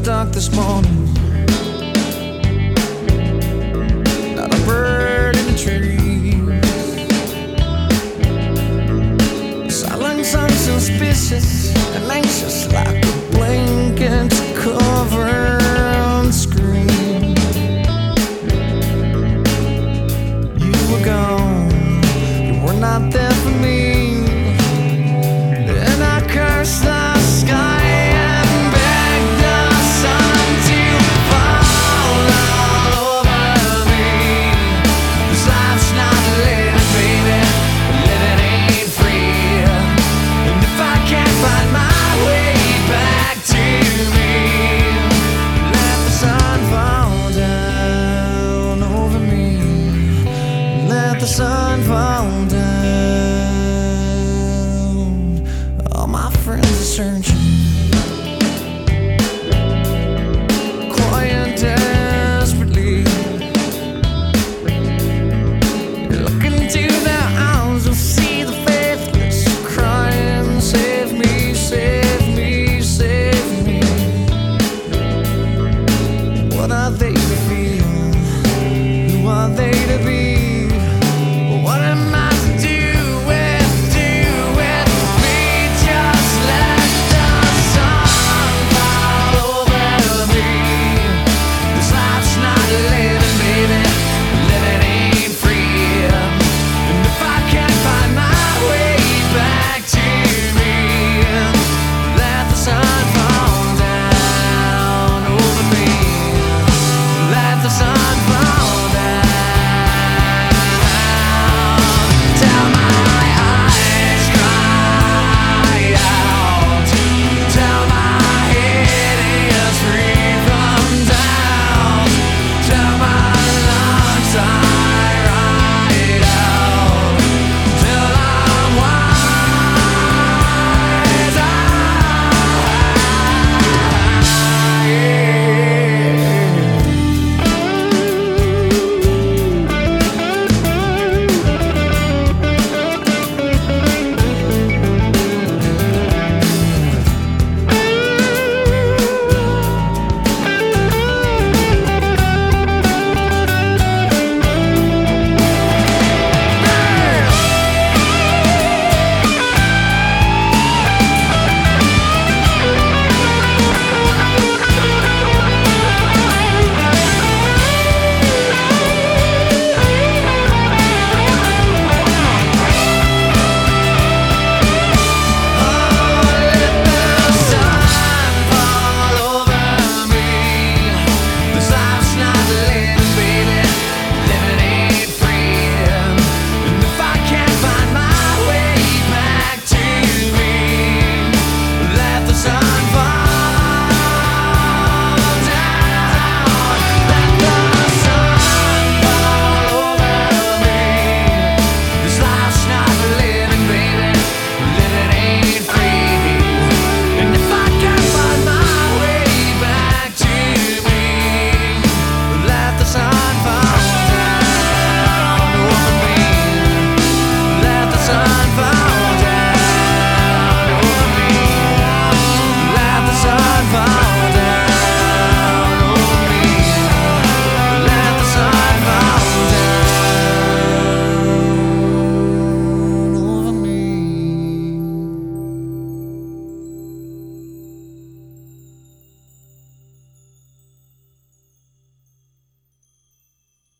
dark this morning. Not a bird in the trees. Silence unsuspicious and anxious, like a blanket to cover on the screen. You were gone, you were not there for me. And I cursed the sky and begged the sun to fall all over me. 'Cause life's not living, baby, living ain't free. And if I can't find my way back to me, let the sun fall down over me. Let the sun fall down. All my friends are searching.